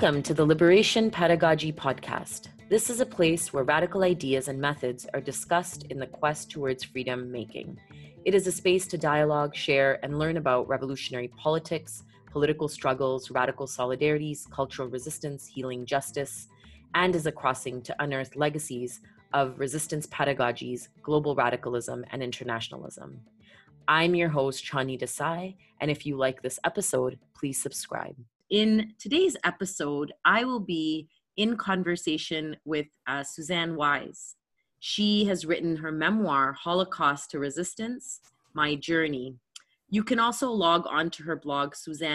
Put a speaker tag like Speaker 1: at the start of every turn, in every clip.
Speaker 1: Welcome to the Liberation Pedagogy Podcast. This is a place where radical ideas and methods are discussed in the quest towards freedom making. It is a space to dialogue, share, and learn about revolutionary politics, political struggles, radical solidarities, cultural resistance, healing justice, and is a crossing to unearth legacies of resistance pedagogies, global radicalism, and internationalism. I'm your host, Chani Desai, and if you like this episode, please subscribe. In today's episode, I will be in conversation with Suzanne Wise. She has written her memoir, Holocaust to Resistance, My Journey. You can also log on to her blog,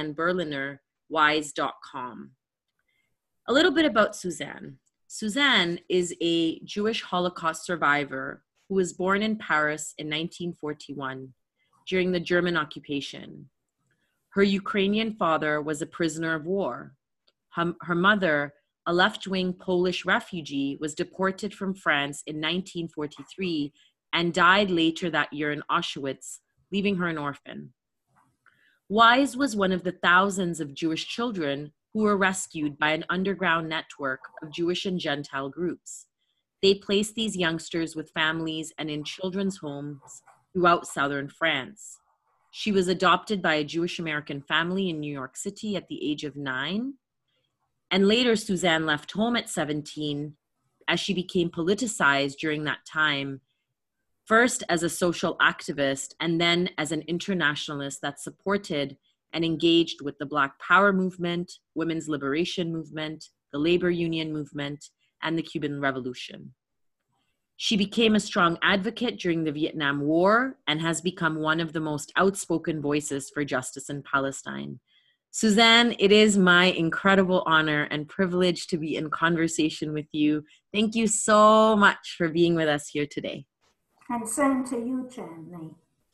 Speaker 1: SuzanneBerlinerWise.com. A little bit about Suzanne. Suzanne is a Jewish Holocaust survivor who was born in Paris in 1941 during the German occupation. Her Ukrainian father was a prisoner of war. Her mother, a left-wing Polish refugee, was deported from France in 1943 and died later that year in Auschwitz, leaving her an orphan. Wise was one of the thousands of Jewish children who were rescued by an underground network of Jewish and Gentile groups. They placed these youngsters with families and in children's homes throughout southern France. She was adopted by a Jewish American family in New York City at the age of 9. And later, Suzanne left home at 17 as she became politicized during that time, first as a social activist and then as an internationalist that supported and engaged with the Black Power movement, women's liberation movement, the labor union movement, and the Cuban Revolution. She became a strong advocate during the Vietnam War and has become one of the most outspoken voices for justice in Palestine. Suzanne, it is my incredible honor and privilege to be in conversation with you. Thank you so much for being with us here today.
Speaker 2: And same to you, Chani.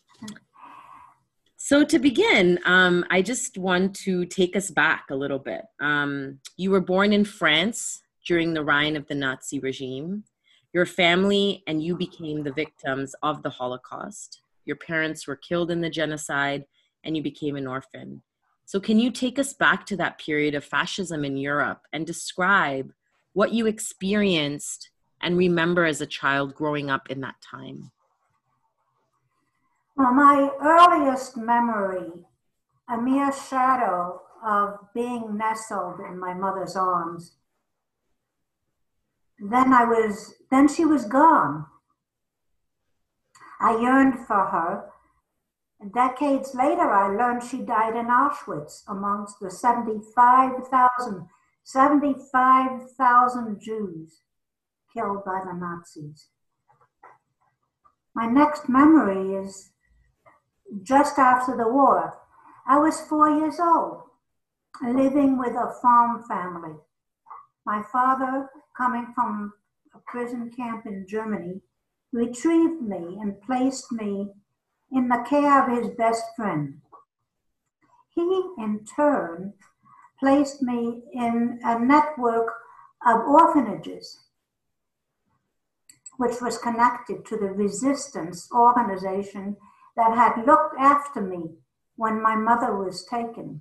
Speaker 1: So to begin, I just want to take us back a little bit. You were born in France during the reign of the Nazi regime. Your family and you became the victims of the Holocaust. Your parents were killed in the genocide and you became an orphan. So can you take us back to that period of fascism in Europe and describe what you experienced and remember as a child growing up in that time?
Speaker 2: Well, my earliest memory, a mere shadow of being nestled in my mother's arms. Then she was gone. I yearned for her. Decades later, I learned she died in Auschwitz amongst the 75,000 Jews killed by the Nazis. My next memory is just after the war. I was 4 years old, living with a farm family. My father, coming from a prison camp in Germany, retrieved me and placed me in the care of his best friend. He, in turn, placed me in a network of orphanages, which was connected to the resistance organization that had looked after me when my mother was taken.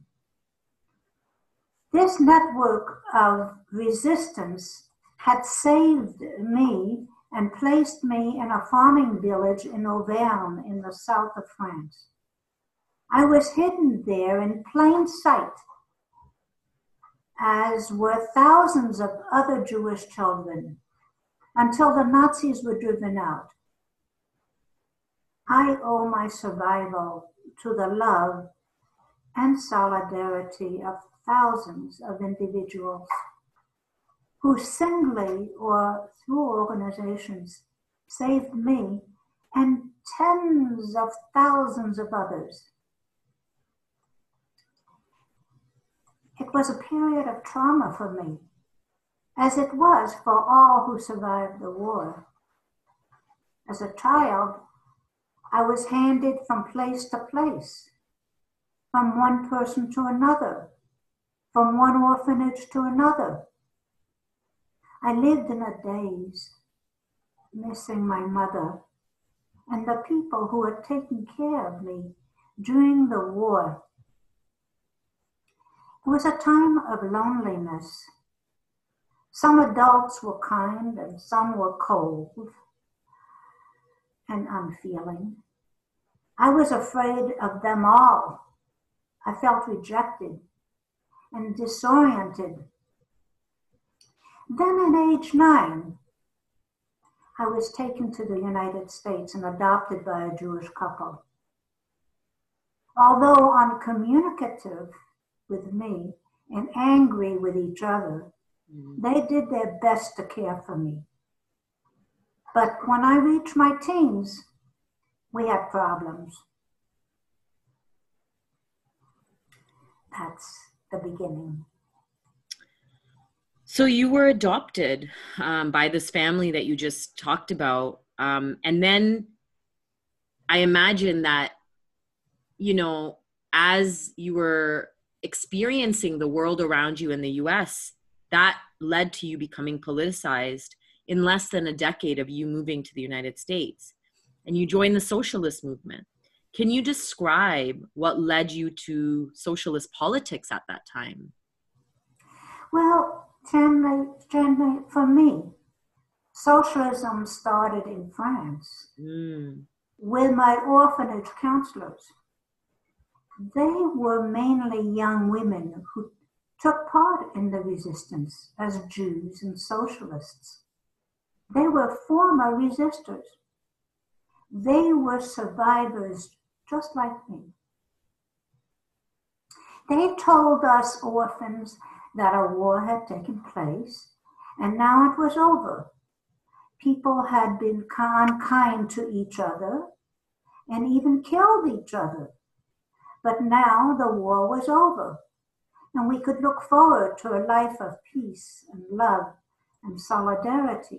Speaker 2: This network of resistance had saved me and placed me in a farming village in Auvergne in the south of France. I was hidden there in plain sight, as were thousands of other Jewish children, until the Nazis were driven out. I owe my survival to the love and solidarity of thousands of individuals who singly or through organizations saved me and tens of thousands of others. It was a period of trauma for me, as it was for all who survived the war. As a child, I was handed from place to place, from one person to another, from one orphanage to another. I lived in a daze, missing my mother and the people who had taken care of me during the war. It was a time of loneliness. Some adults were kind and some were cold and unfeeling. I was afraid of them all. I felt rejected and disoriented. Then at age 9, I was taken to the United States and adopted by a Jewish couple. Although uncommunicative with me and angry with each other, they did their best to care for me. But when I reached my teens, we had problems. That's the beginning.
Speaker 1: So you were adopted by this family that you just talked about. And then I imagine that, you know, as you were experiencing the world around you in the US, that led to you becoming politicized in less than a decade of you moving to the United States. And you joined the socialist movement. Can you describe what led you to socialist politics at that time?
Speaker 2: Well, generally, for me, socialism started in France with my orphanage counselors. They were mainly young women who took part in the resistance as Jews and socialists. They were former resistors. They were survivors just like me. They told us orphans that a war had taken place and now it was over. People had been unkind to each other and even killed each other. But now the war was over and we could look forward to a life of peace and love and solidarity.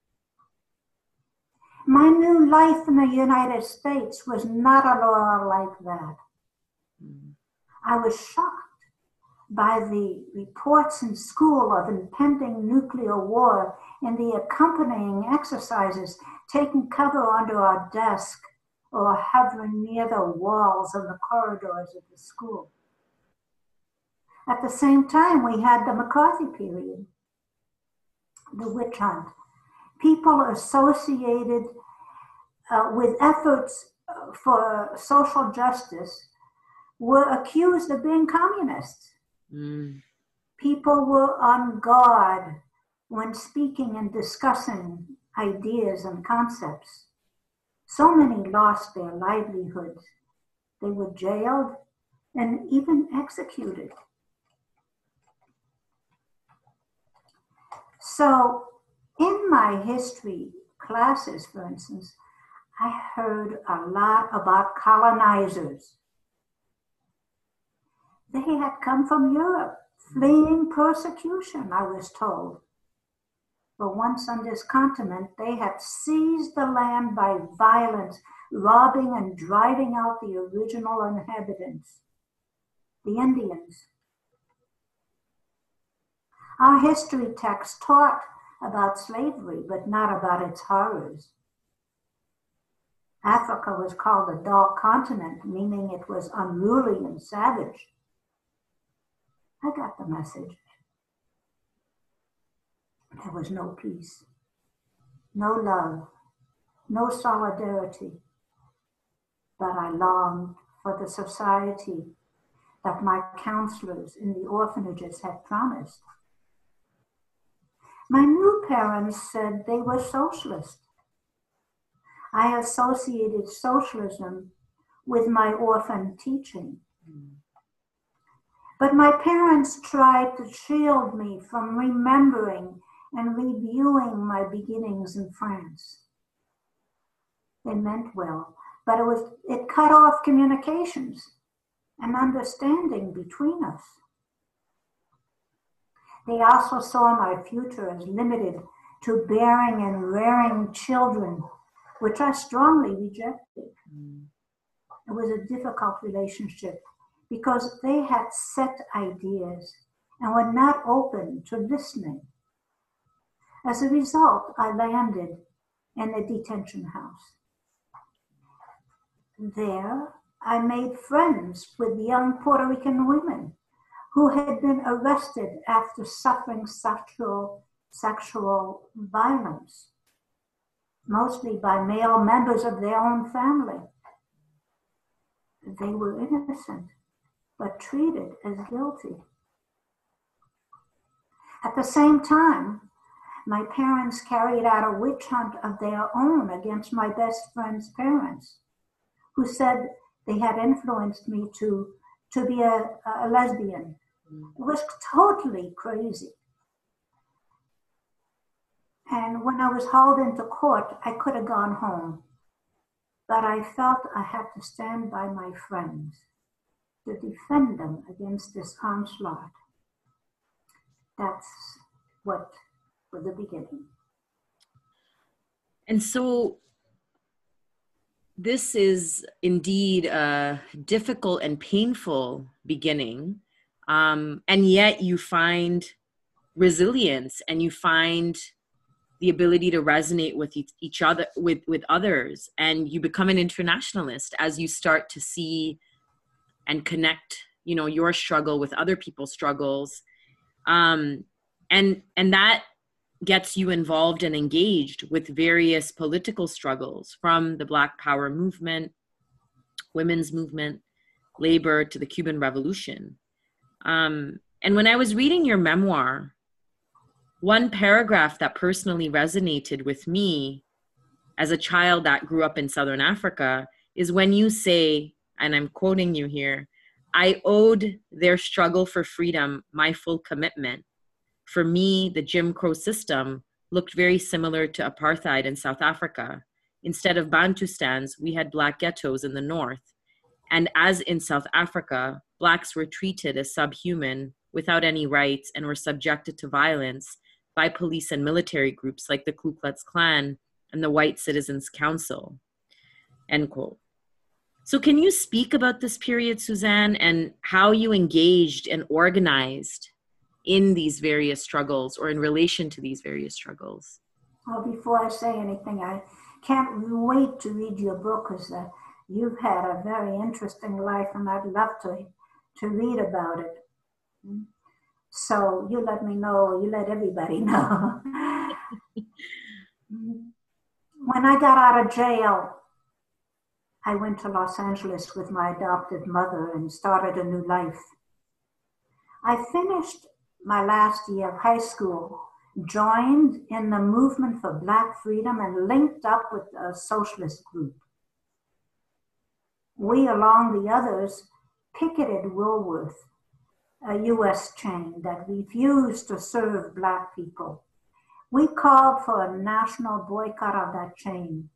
Speaker 2: My new life in the United States was not at all like that. I was shocked by the reports in school of impending nuclear war and the accompanying exercises taking cover under our desk or hovering near the walls and the corridors of the school. At the same time, we had the McCarthy period, the witch hunt. People associated with efforts for social justice were accused of being communists. People were on guard when speaking and discussing ideas and concepts. So many lost their livelihoods. They were jailed and even executed. So in my history classes, for instance, I heard a lot about colonizers. They had come from Europe, fleeing persecution, I was told. But once on this continent, they had seized the land by violence, robbing and driving out the original inhabitants, the Indians. Our history texts taught about slavery, but not about its horrors. Africa was called the Dark Continent, meaning it was unruly and savage. I got the message. There was no peace, no love, no solidarity, but I longed for the society that my counselors in the orphanages had promised. My new parents said they were socialist. I associated socialism with my orphan teaching. But my parents tried to shield me from remembering and reviewing my beginnings in France. They meant well, but it cut off communications and understanding between us. They also saw my future as limited to bearing and rearing children, which I strongly rejected. It was a difficult relationship because they had set ideas and were not open to listening. As a result, I landed in a detention house. There, I made friends with young Puerto Rican women who had been arrested after suffering sexual violence, mostly by male members of their own family. They were innocent, but treated as guilty. At the same time, my parents carried out a witch hunt of their own against my best friend's parents, who said they had influenced me to be a lesbian. It was totally crazy. And when I was hauled into court, I could have gone home, but I felt I had to stand by my friends to defend them against this onslaught. That's what was the beginning.
Speaker 1: And so this is indeed a difficult and painful beginning, and yet you find resilience and you find the ability to resonate with each other, with others, and you become an internationalist as you start to see and connect, your struggle with other people's struggles, and that gets you involved and engaged with various political struggles, from the Black Power movement, women's movement, labor, to the Cuban Revolution. And when I was reading your memoir, one paragraph that personally resonated with me as a child that grew up in Southern Africa is when you say, and I'm quoting you here, "I owed their struggle for freedom my full commitment. For me, the Jim Crow system looked very similar to apartheid in South Africa. Instead of Bantustans, we had Black ghettos in the north. And as in South Africa, Blacks were treated as subhuman, without any rights, and were subjected to violence by police and military groups like the Ku Klux Klan and the White Citizens Council," end quote. So can you speak about this period, Suzanne, and how you engaged and organized in these various struggles, or in relation to these various struggles?
Speaker 2: Well, before I say anything, I can't wait to read your book, because you've had a very interesting life, and I'd love to read about it. So you let me know, you let everybody know. When I got out of jail, I went to Los Angeles with my adopted mother and started a new life. I finished my last year of high school, joined in the movement for Black freedom, and linked up with a socialist group. We, along the others, picketed Woolworth, a U.S. chain that refused to serve Black people. We called for a national boycott of that chain,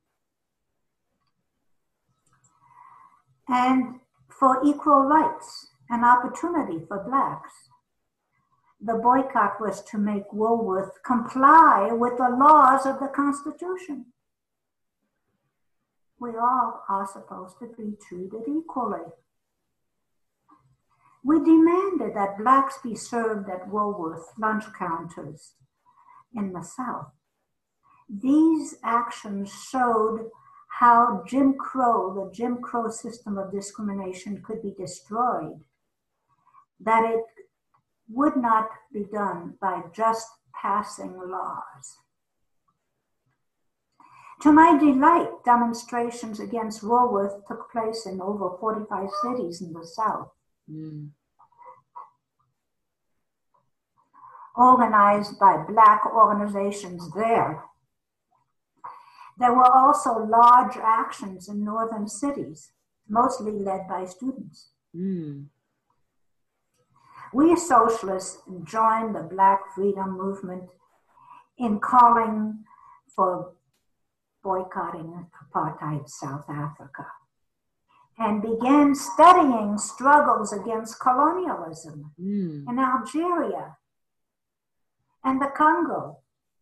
Speaker 2: and for equal rights and opportunity for Blacks. The boycott was to make Woolworth comply with the laws of the Constitution. We all are supposed to be treated equally. We demanded that Blacks be served at Woolworth lunch counters in the South. These actions showed how Jim Crow, the Jim Crow system of discrimination, could be destroyed, that it would not be done by just passing laws. To my delight, demonstrations against Woolworth took place in over 45 cities in the South. Organized by Black organizations there. There were also large actions in northern cities, mostly led by students. We socialists joined the Black freedom movement in calling for boycotting apartheid South Africa, and began studying struggles against colonialism in Algeria and the Congo.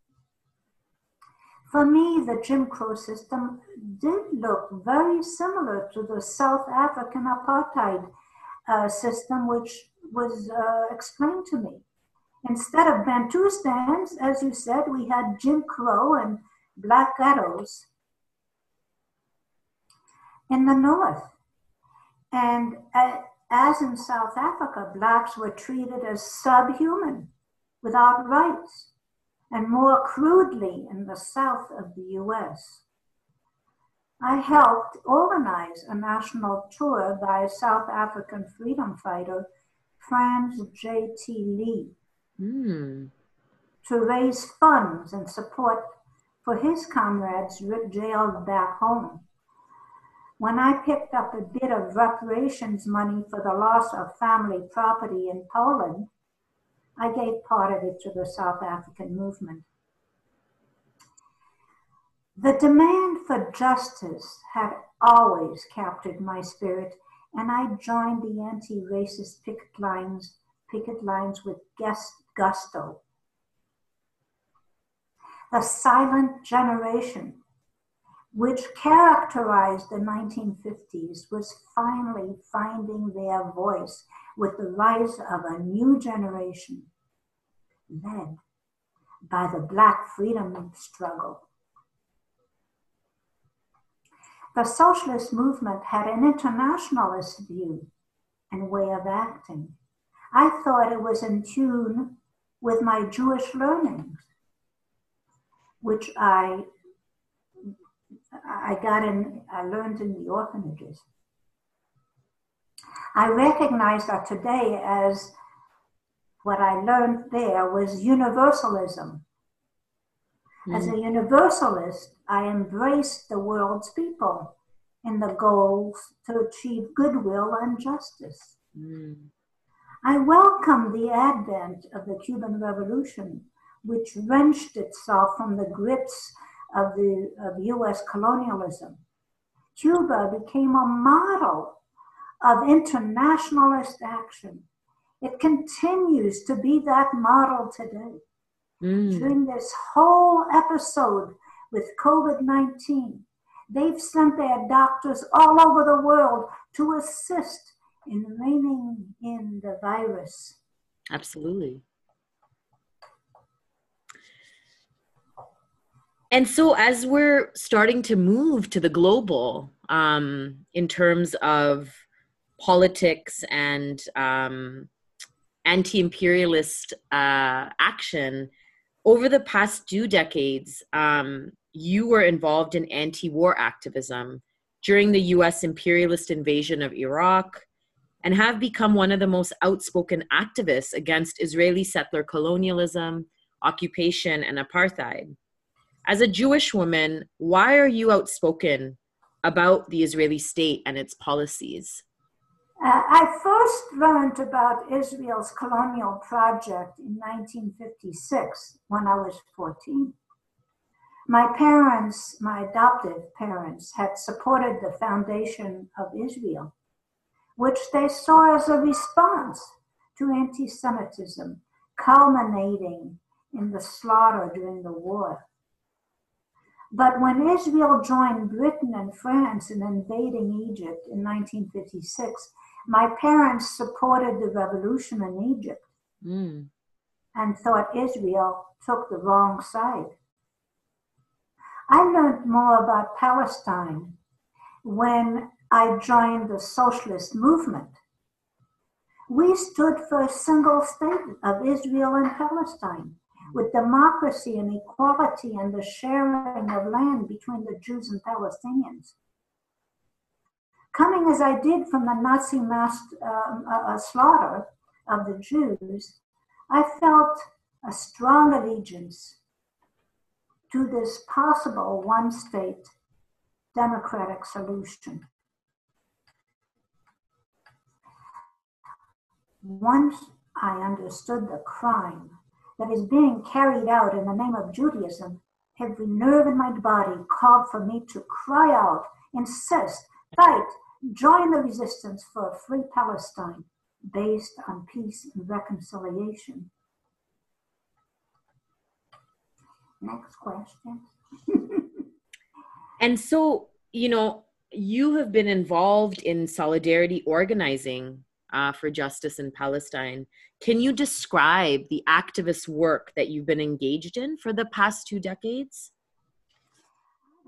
Speaker 2: For me, the Jim Crow system did look very similar to the South African apartheid system, which was explained to me. Instead of Bantustans, as you said, we had Jim Crow and Black ghettos in the north. And as in South Africa, blacks were treated as subhuman, without rights, and more crudely in the south of the US. I helped organize a national tour by South African freedom fighter Franz J.T. Lee to raise funds and support for his comrades jailed back home. When I picked up a bit of reparations money for the loss of family property in Poland, I gave part of it to the South African movement. The demand for justice had always captured my spirit, and I joined the anti-racist picket lines with gusto. The silent generation, which characterized the 1950s, was finally finding their voice with the rise of a new generation led by the Black freedom struggle. The socialist movement had an internationalist view and way of acting. I thought it was in tune with my Jewish learnings, which I learned in the orphanages. I recognize that today as what I learned there was universalism. As a universalist, I embraced the world's people in the goals to achieve goodwill and justice. I welcomed the advent of the Cuban Revolution, which wrenched itself from the grips of US colonialism. Cuba became a model of internationalist action. It continues to be that model today. During this whole episode with COVID-19, they've sent their doctors all over the world to assist in reining in the virus.
Speaker 1: Absolutely. And so as we're starting to move to the global in terms of politics and anti-imperialist action, over the past 2 decades, you were involved in anti-war activism during the US imperialist invasion of Iraq and have become one of the most outspoken activists against Israeli settler colonialism, occupation, and apartheid. As a Jewish woman, why are you outspoken about the Israeli state and its policies?
Speaker 2: I first learned about Israel's colonial project in 1956 when I was 14. My parents, my adoptive parents, had supported the foundation of Israel, which they saw as a response to anti-Semitism, culminating in the slaughter during the war. But when Israel joined Britain and France in invading Egypt in 1956, my parents supported the revolution in Egypt and thought Israel took the wrong side. I learned more about Palestine when I joined the socialist movement. We stood for a single state of Israel and Palestine, with democracy and equality and the sharing of land between the Jews and Palestinians. Coming as I did from the Nazi mass slaughter of the Jews, I felt a strong allegiance to this possible one-state democratic solution. Once I understood the crime that is being carried out in the name of Judaism, every nerve in my body called for me to cry out, insist, fight, join the resistance for a free Palestine based on peace and reconciliation. Next question.
Speaker 1: And so, you have been involved in solidarity organizing for justice in Palestine. Can you describe the activist work that you've been engaged in for the past 2 decades?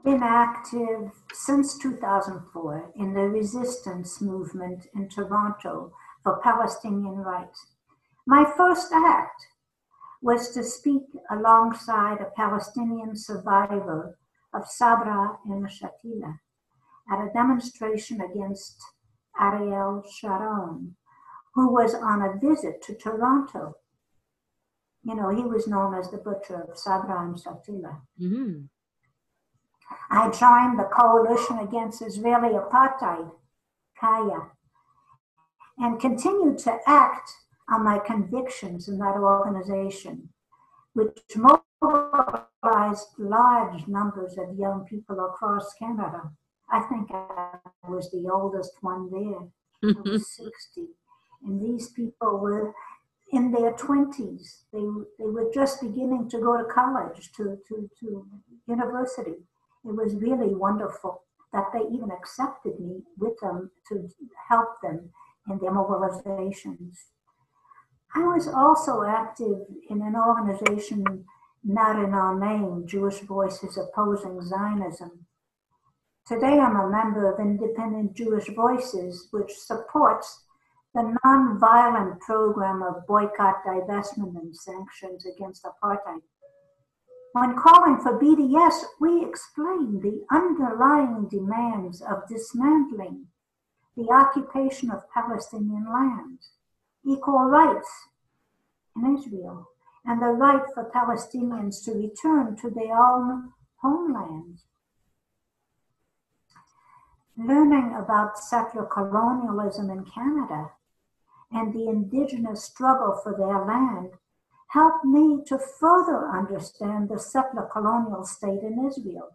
Speaker 2: been active since 2004 in the resistance movement in Toronto for Palestinian rights. My first act was to speak alongside a Palestinian survivor of Sabra and Shatila at a demonstration against Ariel Sharon, who was on a visit to Toronto. You know, he was known as the butcher of Sabra and Shatila.
Speaker 1: Mm-hmm.
Speaker 2: I joined the Coalition Against Israeli Apartheid, Kaya, and continued to act on my convictions in that organization, which mobilized large numbers of young people across Canada. I think I was the oldest one there. I was 60. And these people were in their 20s. They were just beginning to go to college, to university. It was really wonderful that they even accepted me with them to help them in their mobilizations. I was also active in an organization not in our name, Jewish Voices Opposing Zionism. Today I'm a member of Independent Jewish Voices, which supports the nonviolent program of boycott, divestment, and sanctions against apartheid. When calling for BDS, we explained the underlying demands of dismantling the occupation of Palestinian lands, equal rights in Israel, and the right for Palestinians to return to their own homelands. Learning about settler colonialism in Canada and the indigenous struggle for their land helped me to further understand the settler colonial state in Israel.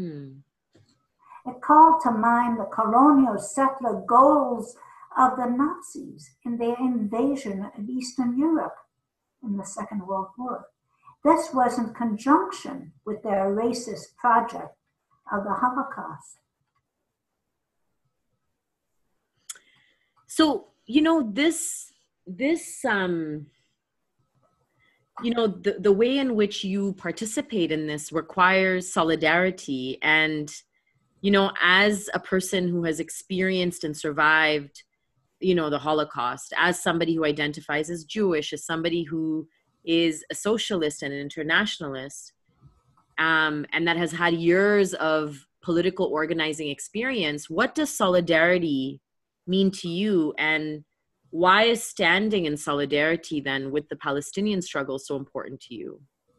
Speaker 2: It called to mind the colonial settler goals of the Nazis in their invasion of Eastern Europe in the Second World War. This was in conjunction with their racist project of the Holocaust.
Speaker 1: So, you know, you know, the way in which you participate in this requires solidarity. And, you know, as a person who has experienced and survived, you know, the Holocaust, as somebody who identifies as Jewish, as somebody who is a socialist and an internationalist, and that has had years of political organizing experience, what does solidarity mean to you? And why is standing in solidarity then with the Palestinian struggle so important to you?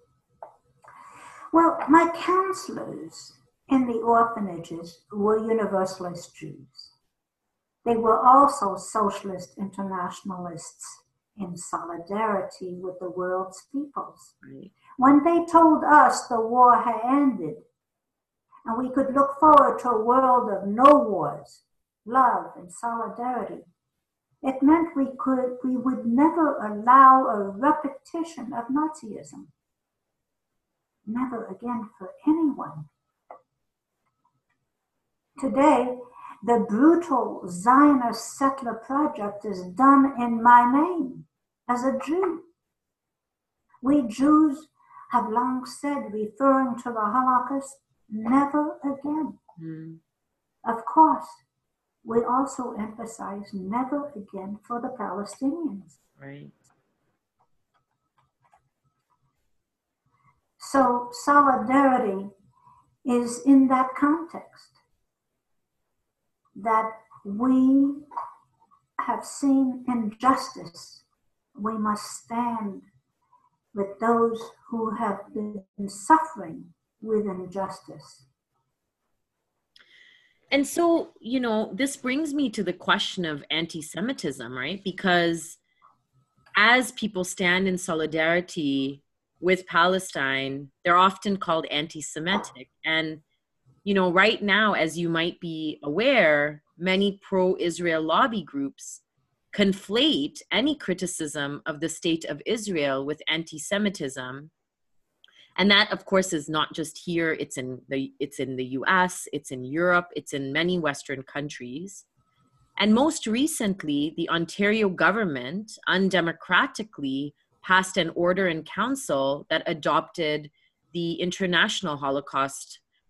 Speaker 2: Well, my counselors in the orphanages were Universalist Jews. They were also socialist internationalists in solidarity with the world's peoples.
Speaker 1: Right.
Speaker 2: When they told us the war had ended and we could look forward to a world of no wars, love, and solidarity, it meant we would never allow a repetition of Nazism. Never again for anyone. Today, the brutal Zionist settler project is done in my name as a Jew. We Jews have long said, referring to the Holocaust, never again. Of course, we also emphasize never again for the Palestinians.
Speaker 1: Right.
Speaker 2: So solidarity is in that context, that we have seen injustice. We must stand with those who have been suffering with injustice.
Speaker 1: And so, you know, this brings me to the question of anti-Semitism, right? Because as people stand in solidarity with Palestine, they're often called anti-Semitic. And, you know, right now, as you might be aware, many pro-Israel lobby groups conflate any criticism of the state of Israel with anti-Semitism. And that, of course, is not just here. It's in the US, it's in Europe, it's in many Western countries. And most recently, the Ontario government undemocratically passed an order in council that adopted the International Holocaust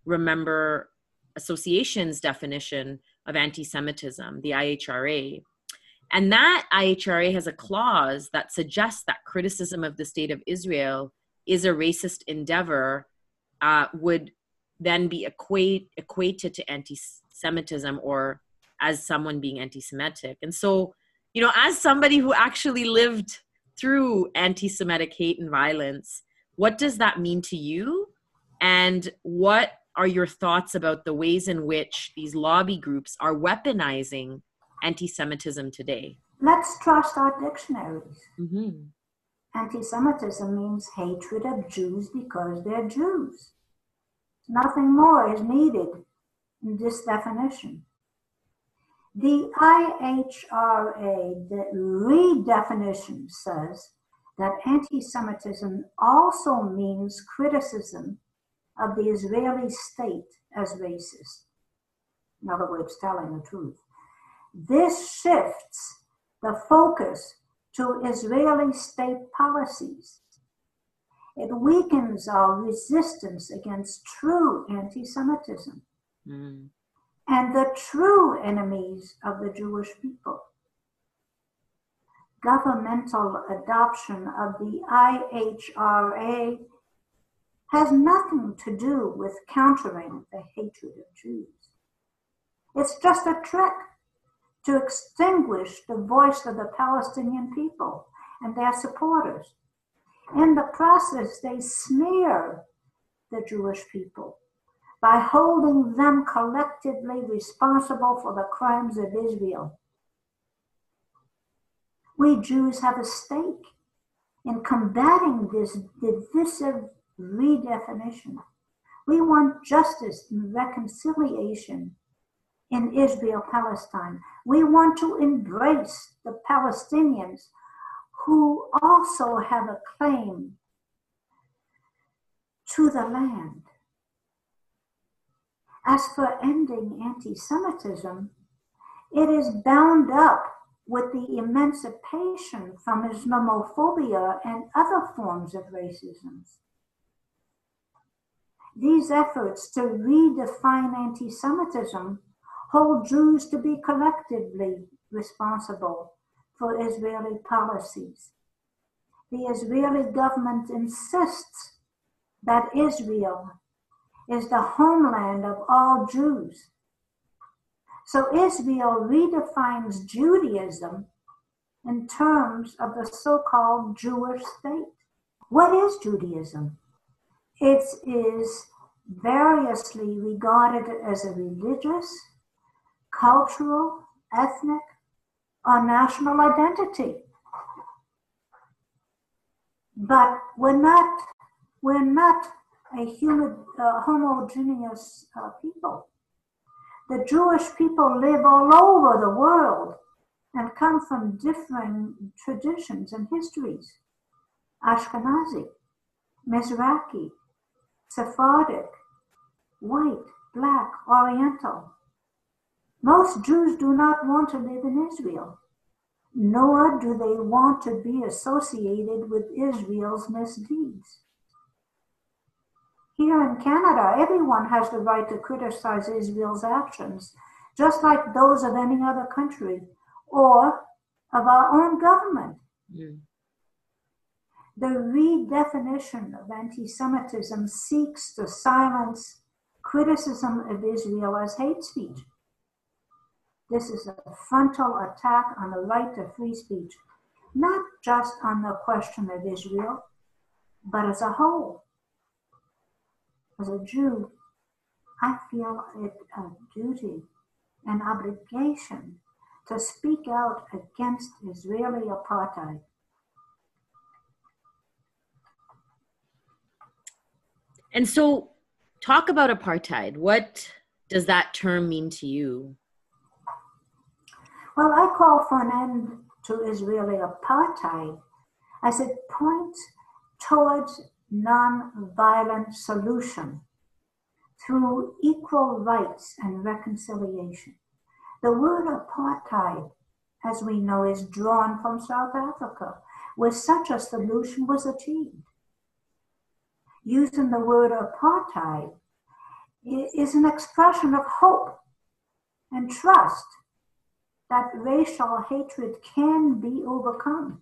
Speaker 1: Remember Association's definition of anti-Semitism, the IHRA. And that IHRA has a clause that suggests that criticism of the state of Israel is a racist endeavor, would then be equated to anti-Semitism, or as someone being anti-Semitic. And so, you know, as somebody who actually lived through anti-Semitic hate and violence, what does that mean to you? And what are your thoughts about the ways in which these lobby groups are weaponizing anti-Semitism today?
Speaker 2: Let's trust our dictionaries.
Speaker 1: Mm-hmm.
Speaker 2: Anti-Semitism means hatred of Jews because they're Jews. Nothing more is needed in this definition. The IHRA, the redefinition, says that anti-Semitism also means criticism of the Israeli state as racist. In other words, telling the truth. This shifts the focus to Israeli state policies. It weakens our resistance against true anti-Semitism and the true enemies of the Jewish people. Governmental adoption of the IHRA has nothing to do with countering the hatred of Jews. It's just a trick to extinguish the voice of the Palestinian people and their supporters. In the process, they smear the Jewish people by holding them collectively responsible for the crimes of Israel. We Jews have a stake in combating this divisive redefinition. We want justice and reconciliation in Israel-Palestine. We want to embrace the Palestinians who also have a claim to the land. As for ending anti-Semitism, it is bound up with the emancipation from Islamophobia and other forms of racism. These efforts to redefine anti-Semitism hold Jews to be collectively responsible for Israeli policies. The Israeli government insists that Israel is the homeland of all Jews. So Israel redefines Judaism in terms of the so-called Jewish state. What is Judaism? It is variously regarded as a religious, cultural, ethnic, or national identity. But we're not a homogeneous people. The Jewish people live all over the world and come from different traditions and histories. Ashkenazi, Mizrahi, Sephardic, white, black, Oriental. Most Jews do not want to live in Israel, nor do they want to be associated with Israel's misdeeds. Here in Canada, everyone has the right to criticize Israel's actions, just like those of any other country or of our own government. Mm. The redefinition of anti-Semitism seeks to silence criticism of Israel as hate speech. This is a frontal attack on the right to free speech, not just on the question of Israel, but as a whole. As a Jew, I feel it a duty, an obligation to speak out against Israeli apartheid.
Speaker 1: And so, talk about apartheid. What does that term mean to you?
Speaker 2: Well, I call for an end to Israeli apartheid as it points towards non-violent solution through equal rights and reconciliation. The word apartheid, as we know, is drawn from South Africa, where such a solution was achieved. Using the word apartheid is an expression of hope and trust that racial hatred can be overcome.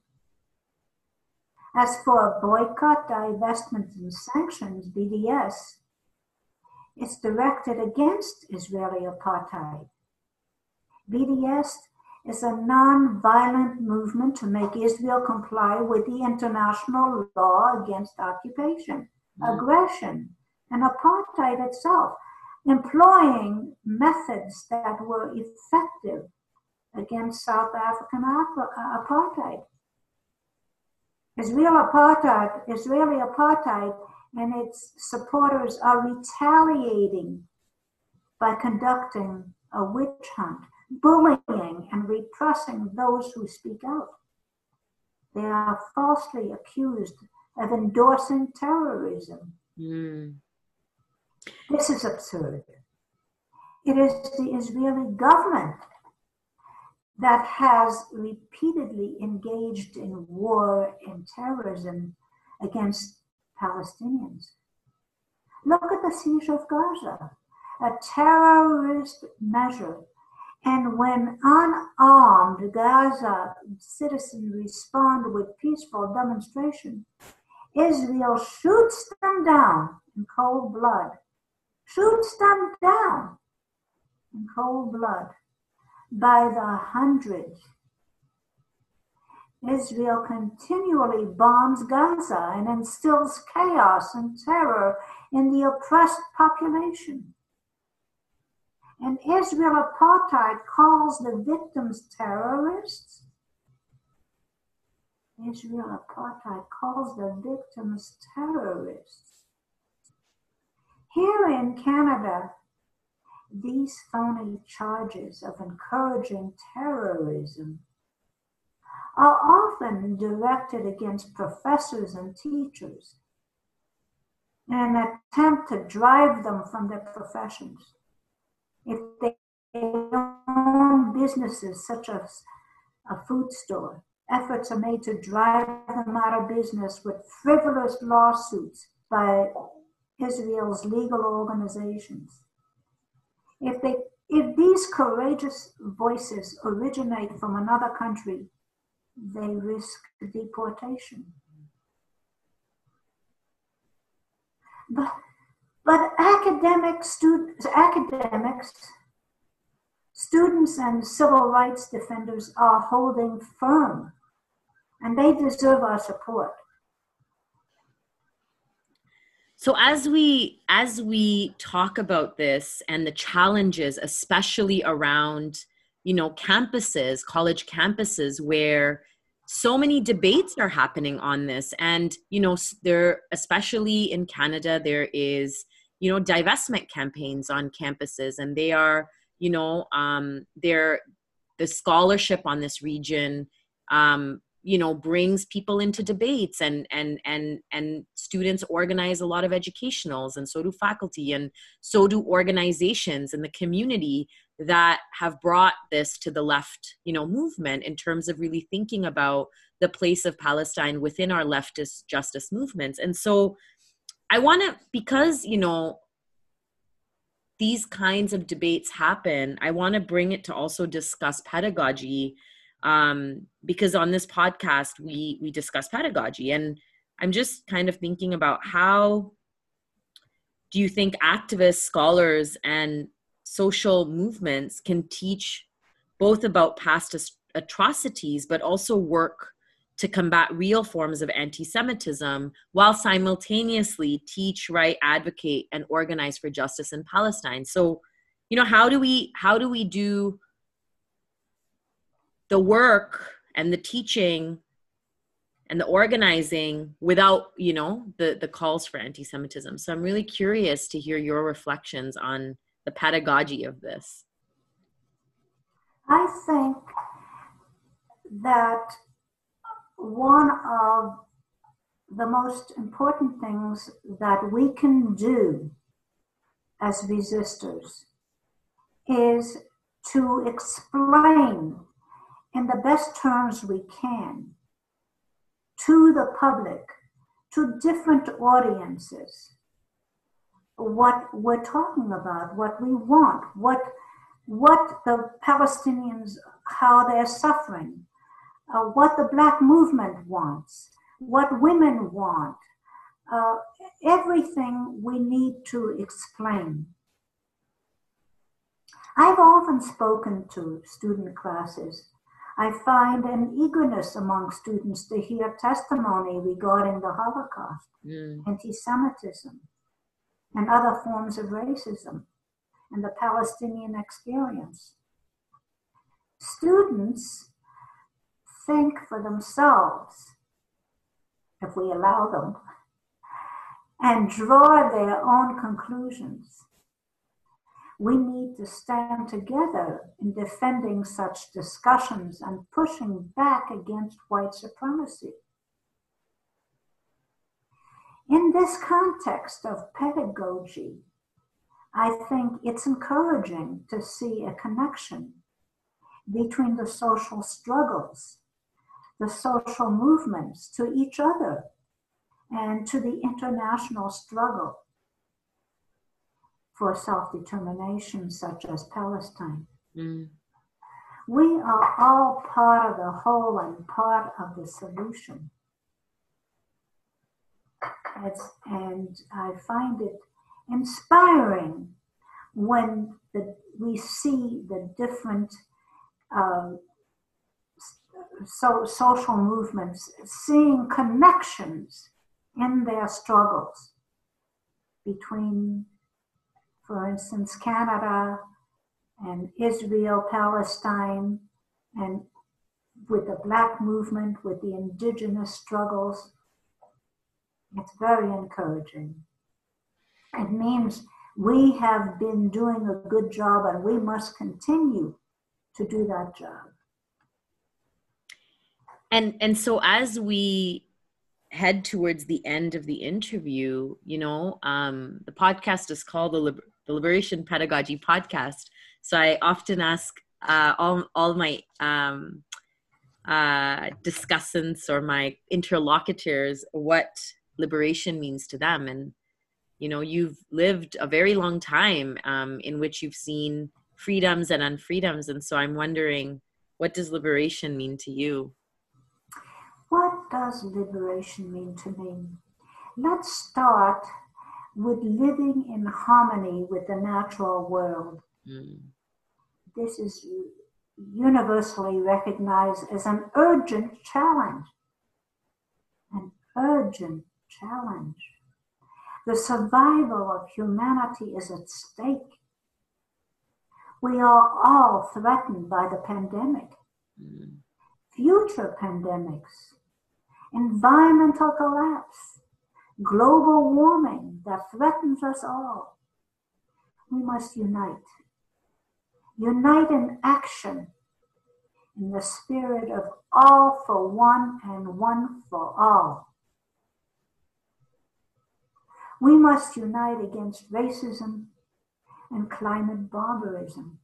Speaker 2: As for boycott, divestment, and sanctions, BDS, it's directed against Israeli apartheid. BDS is a non-violent movement to make Israel comply with the international law against occupation, aggression, and apartheid itself, employing methods that were effective against South African apartheid. Israeli apartheid and its supporters are retaliating by conducting a witch hunt, bullying and repressing those who speak out. They are falsely accused of endorsing terrorism. This is absurd. It is the Israeli government that has repeatedly engaged in war and terrorism against Palestinians. Look at the siege of Gaza, a terrorist measure. And when unarmed Gaza citizens respond with peaceful demonstration, Israel shoots them down in cold blood. Shoots them down in cold blood by the hundreds. Israel continually bombs Gaza and instills chaos and terror in the oppressed population. And Israel apartheid calls the victims terrorists. Israel apartheid calls the victims terrorists. Here in Canada, these phony charges of encouraging terrorism are often directed against professors and teachers in an attempt to drive them from their professions. If they own businesses such as a food store, efforts are made to drive them out of business with frivolous lawsuits by Israel's legal organizations. If these courageous voices originate from another country, they risk deportation. But academics, students and civil rights defenders are holding firm, and they deserve our support.
Speaker 1: So as we talk about this and the challenges, especially around, campuses, college campuses, where so many debates are happening on this, and there, especially in Canada, there is divestment campaigns on campuses, and they are the scholarship on this region brings people into debates, and students organize a lot of educationals, and so do faculty, and so do organizations in the community that have brought this to the left, movement in terms of really thinking about the place of Palestine within our leftist justice movements. And so I want to, because, these kinds of debates happen, I want to bring it to also discuss pedagogy, because on this podcast, we discuss pedagogy. And I'm just kind of thinking about, how do you think activists, scholars, and social movements can teach both about past atrocities, but also work to combat real forms of anti-Semitism, while simultaneously teach, write, advocate, and organize for justice in Palestine? So, how do we do the work and the teaching and the organizing without, the calls for anti-Semitism? So I'm really curious to hear your reflections on the pedagogy of this.
Speaker 2: I think that one of the most important things that we can do as resistors is to explain in the best terms we can to the public, to different audiences, what we're talking about, what we want, what the Palestinians, how they're suffering, what the Black movement wants, what women want, everything we need to explain. I've often spoken to student classes. I find an eagerness among students to hear testimony regarding the Holocaust, anti-Semitism, and other forms of racism, and the Palestinian experience. Students think for themselves, if we allow them, and draw their own conclusions. We need to stand together in defending such discussions and pushing back against white supremacy. In this context of pedagogy, I think it's encouraging to see a connection between the social struggles, the social movements to each other, and to the international struggle for self-determination, such as Palestine. We are all part of the whole and part of the solution. And I find it inspiring when we see the different social movements, seeing connections in their struggles between, for instance, Canada and Israel, Palestine, and with the Black movement, with the indigenous struggles. It's very encouraging. It means we have been doing a good job and we must continue to do that job.
Speaker 1: And so as we head towards the end of the interview, the podcast is called the Liberation Pedagogy Podcast. So I often ask all my discussants or my interlocutors what liberation means to them. And, you've lived a very long time in which you've seen freedoms and unfreedoms. And so I'm wondering, what does liberation mean to you?
Speaker 2: What does liberation mean to me? Let's start with living in harmony with the natural world. This is universally recognized as an urgent challenge. An urgent challenge. The survival of humanity is at stake. We are all threatened by the pandemic. Future pandemics, environmental collapse, global warming that threatens us all. We must unite. Unite in action, in the spirit of all for one and one for all. We must unite against racism and climate barbarism.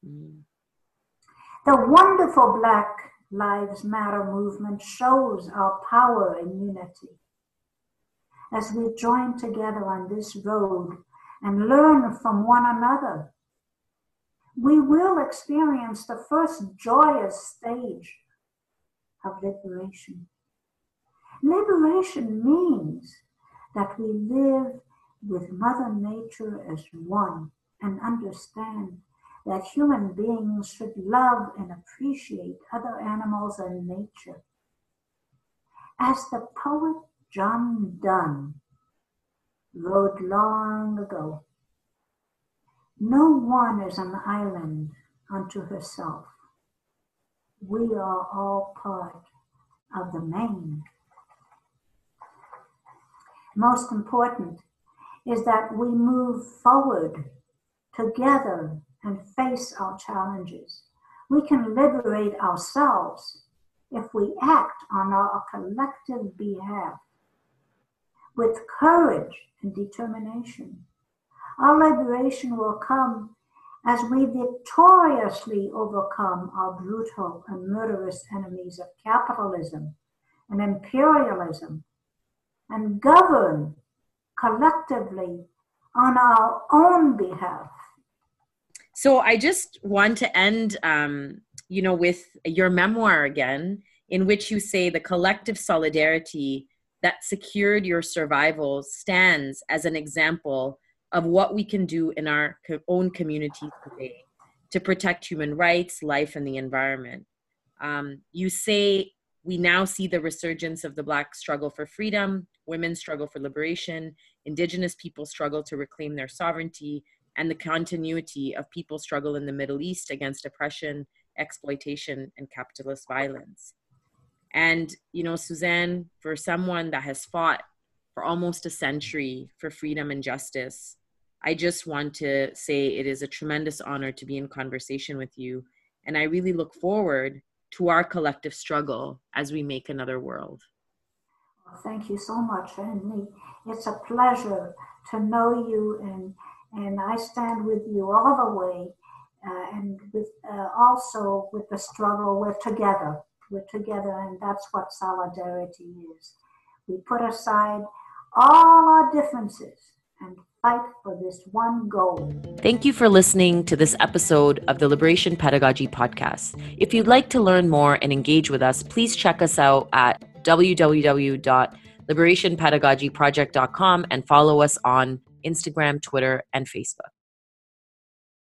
Speaker 2: The wonderful Black Lives Matter movement shows our power in unity. As we join together on this road and learn from one another, we will experience the first joyous stage of liberation. Liberation means that we live with Mother Nature as one and understand that human beings should love and appreciate other animals and nature. As the poet John Donne wrote long ago, "No one is an island unto herself. We are all part of the main." Most important is that we move forward together and face our challenges. We can liberate ourselves if we act on our collective behalf with courage and determination. Our liberation will come as we victoriously overcome our brutal and murderous enemies of capitalism and imperialism and govern collectively on our own behalf.
Speaker 1: So I just want to end, with your memoir again, in which you say the collective solidarity that secured your survival stands as an example of what we can do in our own communities today to protect human rights, life, and the environment. You say we now see the resurgence of the Black struggle for freedom, women's struggle for liberation, Indigenous people's struggle to reclaim their sovereignty, and the continuity of people's struggle in the Middle East against oppression, exploitation, and capitalist violence. And, Suzanne, for someone that has fought for almost a century for freedom and justice, I just want to say it is a tremendous honor to be in conversation with you. And I really look forward to our collective struggle as we make another world.
Speaker 2: Thank you so much, and it's a pleasure to know you, and I stand with you all the way, and with also with the struggle. We're together, and that's what solidarity is. We put aside all our differences and fight for this one goal.
Speaker 1: Thank you for listening to this episode of the Liberation Pedagogy Podcast. If you'd like to learn more and engage with us, please check us out at www.liberationpedagogyproject.com and follow us on Instagram, Twitter, and Facebook.